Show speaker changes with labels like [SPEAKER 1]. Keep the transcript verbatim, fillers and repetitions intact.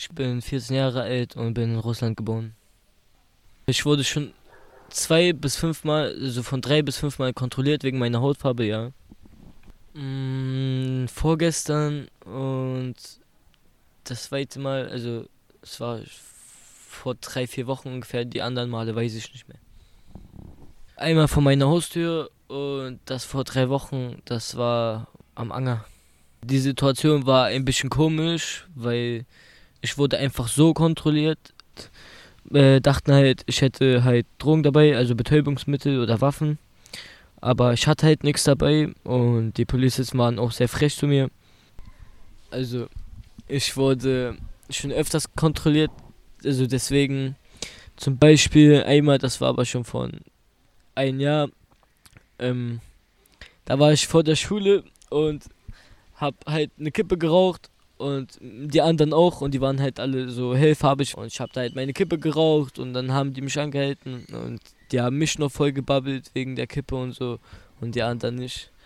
[SPEAKER 1] Ich bin vierzehn Jahre alt und bin in Russland geboren. Ich wurde schon zwei bis fünfmal, also von drei bis fünfmal kontrolliert wegen meiner Hautfarbe, ja. Mm, vorgestern und das zweite Mal, also es war vor drei, vier Wochen ungefähr, die anderen Male weiß ich nicht mehr. Einmal vor meiner Haustür und das vor drei Wochen, das war am Anger. Die Situation war ein bisschen komisch, weil ich wurde einfach so kontrolliert. Äh, dachten halt, ich hätte halt Drogen dabei, also Betäubungsmittel oder Waffen. Aber ich hatte halt nichts dabei und die Polizisten waren auch sehr frech zu mir. Also ich wurde schon öfters kontrolliert, also deswegen zum Beispiel einmal, das war aber schon vor ein Jahr, ähm, da war ich vor der Schule und hab halt eine Kippe geraucht und die anderen auch und die waren halt alle so hellfarbig und ich hab da halt meine Kippe geraucht und dann haben die mich angehalten und die haben mich noch voll gebabbelt wegen der Kippe und so und die anderen nicht.